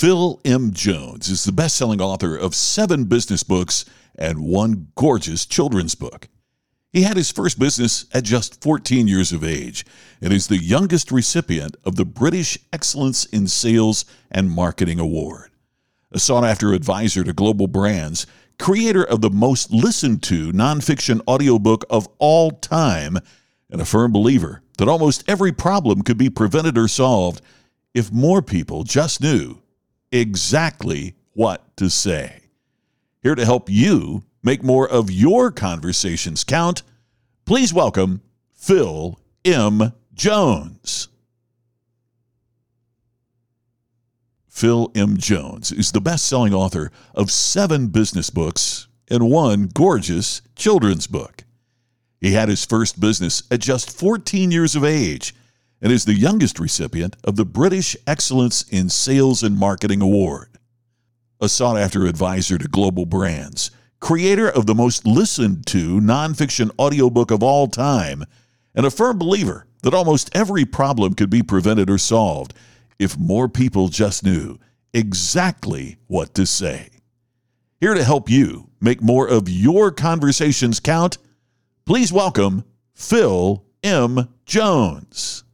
Phil M. Jones is the best-selling author of 7 business books and 1 gorgeous children's book. He had his first business at just 14 years of age and is the youngest recipient of the British Excellence in Sales and Marketing Award. A sought-after advisor to global brands, creator of the most listened-to nonfiction audiobook of all time, and a firm believer that almost every problem could be prevented or solved if more people just knew exactly what to say. Here to help you make more of your conversations count, please welcome Phil M. Jones. Phil M. Jones is the best-selling author of 7 business books and 1 gorgeous children's book. He had his first business at just 14 years of age and is the youngest recipient of the British Excellence in Sales and Marketing Award. A sought-after advisor to global brands, creator of the most listened-to nonfiction audiobook of all time, and a firm believer that almost every problem could be prevented or solved if more people just knew exactly what to say. Here to help you make more of your conversations count, please welcome Phil M. Jones.